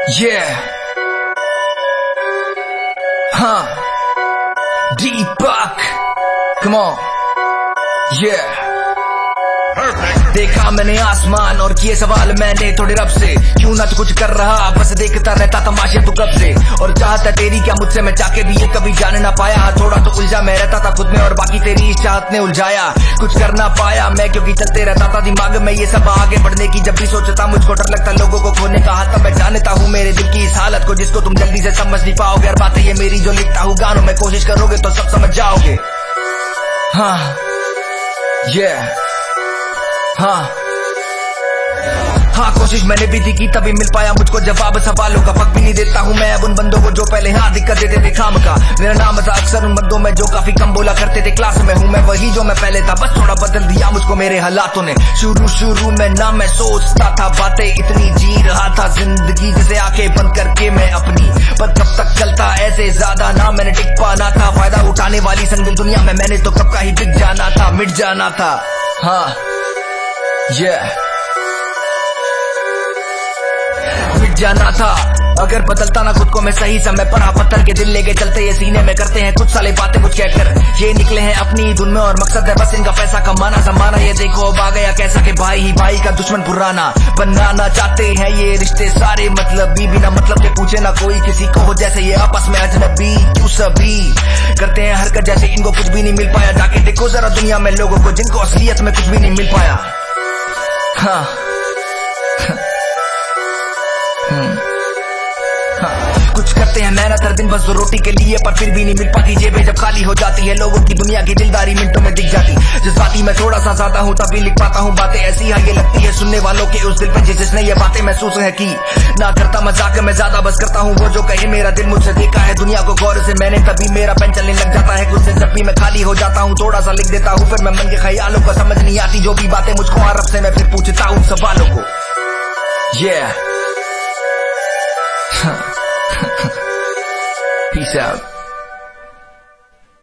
Yeah. Huh. Deepak. Come on. Yeah. देखा मैंने आसमान और किए सवाल मैंने थोड़े रब से, क्यों ना तो कुछ कर रहा, बस देखता रहता तमाशे तू कब से। और चाहता तेरी क्या मुझसे, मैं चाह के भी ये कभी जाने ना पाया। थोड़ा तो उलझा मैं रहता था खुद में और बाकी तेरी इस चाहत ने उलझाया। कुछ कर ना पाया मैं क्योंकि चलते रहता था दिमाग में ये सब आगे बढ़ने की। जब भी सोचता मुझको डर लगता लोगों को खोने का हाथ, मैं जानता हूँ मेरे दिल की इस हालत को जिसको तुम जल्दी से समझ नहीं पाओगे। और बातें ये मेरी जो लिखता हूँ गानों में, कोशिश करोगे तो सब समझ जाओगे। हाँ हाँ कोशिश मैंने भी दी की तभी मिल पाया मुझको जवाब सवालों का। वक्त भी नहीं देता हूँ मैं अब उन बंदों को जो पहले हाँ दिक्कत देते थे खाम का। मेरा नाम था अक्सर उन बंदों में जो काफी कम बोला करते थे। क्लास में हूँ मैं वही जो मैं पहले था, बस थोड़ा बदल दिया मुझको मेरे हालातों ने। शुरू में ना मैं सोचता था बातें, इतनी जी रहा था जिंदगी जैसे आंखें बंद करके मैं अपनी। पर कब तक चलता ऐसे ज्यादा ना मैंने टिक पाना था। फायदा उठाने वाली संगीन दुनिया में मैंने तो कब का ही बिक जाना था, मिट जाना था। हाँ मिट जाना था अगर बदलता ना खुद को मैं सही समय पर। पत्थर के दिल लेके चलते ये सीने में करते हैं कुछ साले बातें कुछ कहकर। ये निकले हैं अपनी धुन में और मकसद है बस इनका पैसा कमाना जमाना। ये देखो अब आ गया कैसा कि भाई ही भाई का दुश्मन पुराना बनाना चाहते हैं ये रिश्ते सारे। मतलब बिना मतलब के पूछे ना कोई किसी को हो, जैसे ये आपस में अजनबी। क्यों सभी करते हैं हरकत जैसे इनको कुछ भी नहीं मिल पाया। जाके देखो जरा दुनिया में लोगों को जिनको असलियत में कुछ भी नहीं मिल पाया। हाँ कुछ करते हैं मेहनत हर दिन बस रोटी के लिए, पर फिर भी नहीं मिल पाती। जेबें जब खाली हो जाती है लोगों की दुनिया की दिलदारी मिनटों में दिख जाती। जज्बाती मैं थोड़ा सा ज्यादा हूँ तभी लिख पाता हूँ बातें ऐसी। हाँ ये लगती है सुनने वालों के उस दिल पे जिसने ये बातें महसूस है की। ना करता मजाक मैं ज्यादा, बस करता हूँ वो जो कहे मेरा दिल। मुझसे देखा है दुनिया को गौर से मैंने, तभी मेरा पेन चलने लग जाता है खुद से। जब भी मैं खाली हो जाता हूँ थोड़ा सा लिख देता हूँ, फिर मैं मन के ख्यालों को समझ नहीं आती जो भी बातें मुझको अरब से मैं फिर पूछता हूँ सवालों को। Yeah. Peace out.